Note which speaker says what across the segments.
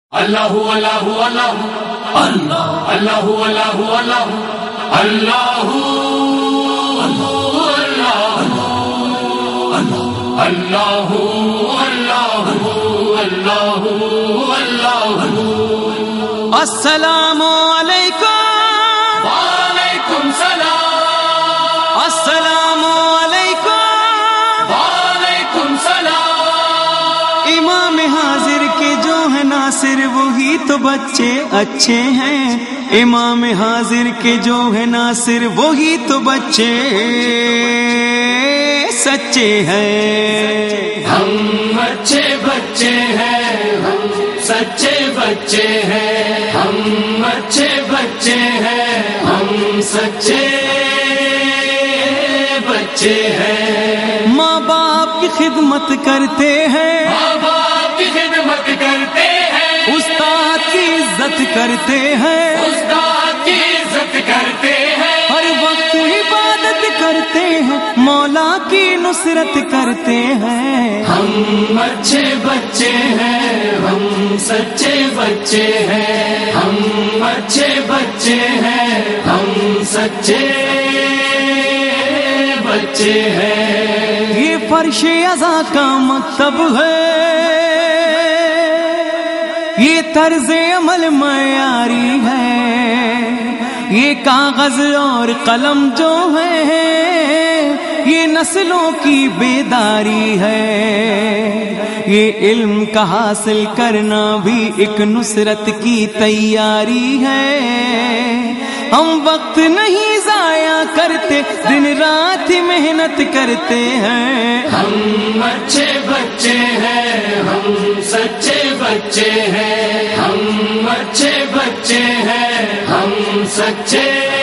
Speaker 1: اللہ اللہ اللہ اللہ اللہ اللہ اللہ اللہ اللہ اللہ اللہ
Speaker 2: السلام علیکم
Speaker 1: وعلیکم السلام
Speaker 2: السلام علیکم
Speaker 1: وعلیکم السلام
Speaker 2: امام حاضر کے جو ہے ناصر وہی تو بچے اچھے ہیں، امام حاضر کے جو ہے ناصر وہی تو بچے سچے ہیں۔
Speaker 1: ہم اچھے بچے ہیں، ہم سچے بچے ہیں، ہم اچھے بچے ہیں، ہم سچے بچے ہیں۔
Speaker 2: ماں باپ کی خدمت کرتے ہیں،
Speaker 1: ماں باپ کی خدمت کرتے ہیں،
Speaker 2: استاد کی عزت کرتے ہیں،
Speaker 1: استاد کی عزت کرتے ہیں،
Speaker 2: ہر وقت عبادت کرتے ہیں، مولا کی نصرت کرتے ہیں۔
Speaker 1: ہم اچھے بچے ہیں، ہم سچے بچے ہیں، ہم اچھے بچے ہیں، ہم سچے بچے ہیں۔
Speaker 2: یہ فرش ازاں کا مکتب ہے، یہ طرز عمل معیاری ہے، یہ کاغذ اور قلم جو ہے یہ نسلوں کی بیداری ہے، یہ علم کا حاصل کرنا بھی ایک نصرت کی تیاری ہے۔ ہم وقت نہیں ضائع کرتے، دن رات محنت کرتے ہیں۔
Speaker 1: ہم اچھے بچے ہیں، ہم سچے بچے ہیں، ہم اچھے بچے ہیں، ہم سچے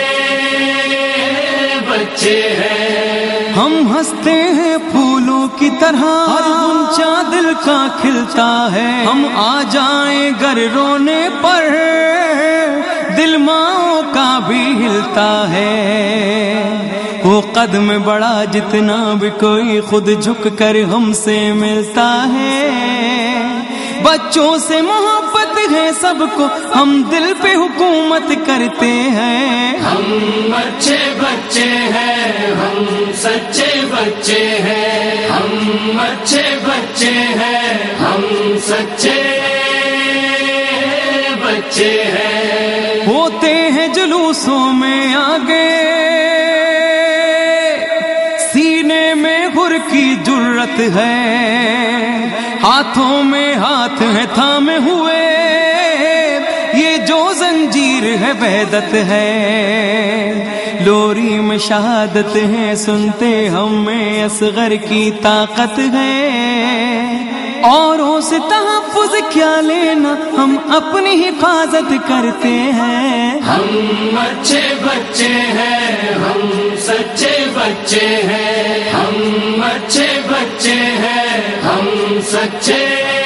Speaker 1: بچے ہیں۔
Speaker 2: ہم ہنستے ہیں پھولوں کی طرح، ہر غنچہ دل کا کھلتا ہے، ہم آ جائیں گر رونے پر دل ماؤں کا بھی ہلتا ہے۔ وہ قدم بڑا جتنا بھی کوئی خود جھک کر ہم سے ملتا ہے، بچوں سے محبت ہے سب کو، ہم دل پہ حکومت کرتے ہیں۔
Speaker 1: ہم اچھے بچے ہیں، ہم سچے بچے ہیں، ہم اچھے بچے ہیں، ہم سچے بچے ہیں۔
Speaker 2: ہوتے ہیں جلوسوں میں آگے، سینے میں غر کی جرت ہے، ہاتھوں میں ہاتھ ہے تھامے ہوئے، یہ جو زنجیر ہے وحدت ہے، لوری میں شہادت ہے، سنتے ہم میں اصغر کی طاقت ہے، اوروں سے تحفظ کیا لینا، ہم اپنی حفاظت کرتے ہیں۔
Speaker 1: ہم اچھے بچے ہیں، ہم سچے بچے ہیں، ہم اچھے بچے ہیں، ہم سچے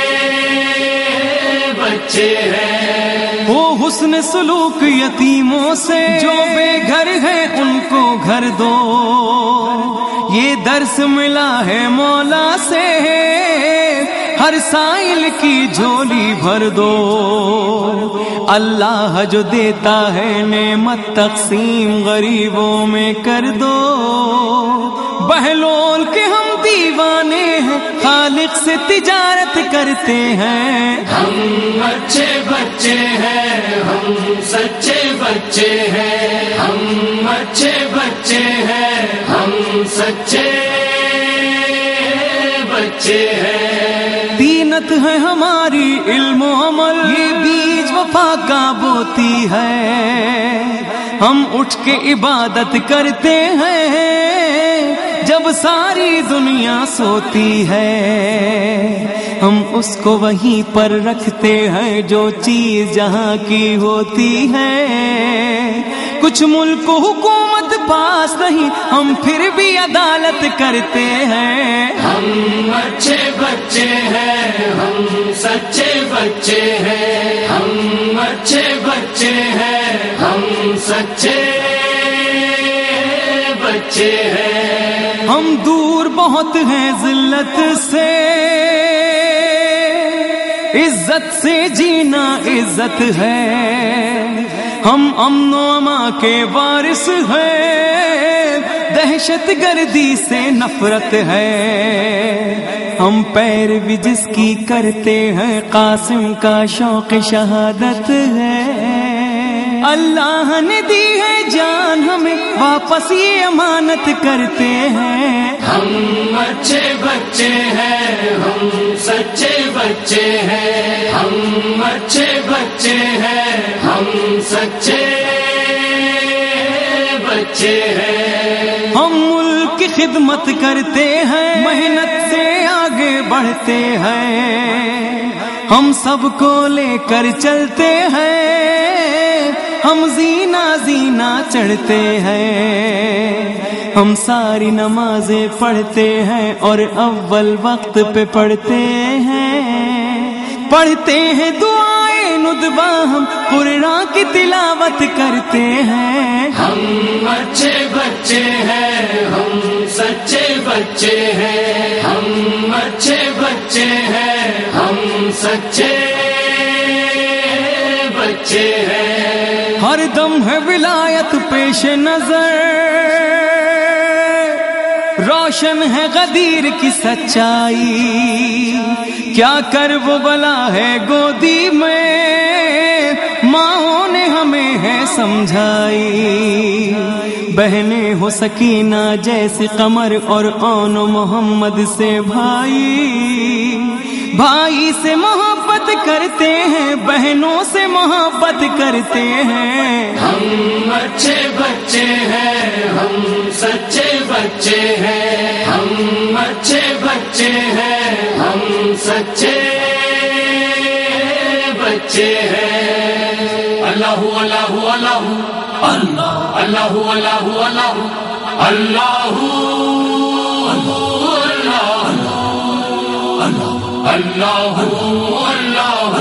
Speaker 1: بچے ہیں۔
Speaker 2: وہ حسن سلوک یتیموں سے، جو بے گھر ہیں ان کو گھر دو، یہ درس ملا ہے مولا سے، ہر سائل کی جھولی بھر دو، اللہ جو دیتا ہے نعمت تقسیم غریبوں میں کر دو، بہلول کے ہم دیوانے ہیں، خالق سے تجارت کرتے ہیں۔
Speaker 1: ہم اچھے بچے ہیں، ہم سچے بچے ہیں، ہم اچھے بچے ہیں، ہم سچے بچے ہیں۔
Speaker 2: دینت ہے ہماری علم و عمل، یہ بیج وفا کا بوتی ہے، ہم اٹھ کے عبادت کرتے ہیں جب ساری دنیا سوتی ہے، ہم اس کو وہیں پر رکھتے ہیں جو چیز جہاں کی ہوتی ہے، کچھ ملک حکومت پاس نہیں، ہم پھر بھی عدالت کرتے ہیں۔
Speaker 1: ہم اچھے بچے ہیں، ہم سچے بچے ہیں، ہم اچھے بچے ہیں، ہم سچے بچے ہیں۔
Speaker 2: ہم دور بہت ہیں ذلت سے، عزت سے جینا عزت ہے، ہم امن و امان کے وارث ہیں، دہشت گردی سے نفرت ہے، ہم پیروی جس کی کرتے ہیں، قاسم کا شوق شہادت ہے، اللہ نے دی ہے جان ہمیں واپس یہ امانت کرتے ہیں،
Speaker 1: ہم اچھے بچے ہیں، ہم سچے بچے ہیں، ہم اچھے بچے ہیں، ہم سچے بچے ہیں،
Speaker 2: ہم ملک کی خدمت کرتے ہیں، محنت سے آگے بڑھتے ہیں، ہم سب کو لے کر چلتے ہیں، ہم زینہ زینہ چڑھتے ہیں، ہم ساری نمازیں پڑھتے ہیں اور اول وقت پہ پڑھتے ہیں دعائیں ندبہ، ہم قرآن کی تلاوت کرتے ہیں،
Speaker 1: ہم اچھے بچے ہیں، ہم سچے بچے ہیں، ہم اچھے بچے ہیں، ہم سچے بچے ہیں،
Speaker 2: ہر دم ہے ولایت پیش نظر، روشن ہے غدیر کی سچائی، کیا کر وہ بلا ہے گودی میں، ماں نے ہمیں ہے سمجھائی، بہنیں ہو سکینہ جیسے قمر اور اون محمد سے بھائی سے محبت کرتے ہیں، بہنوں سے محبت کرتے ہیں،
Speaker 1: ہم اچھے بچے ہیں، ہم سچے بچے ہیں، ہم اچھے بچے ہیں، ہم سچے بچے ہیں، اللہ اللہ اللہ اللہ اللہ اللہ اللہ اللہ اللہ اللہ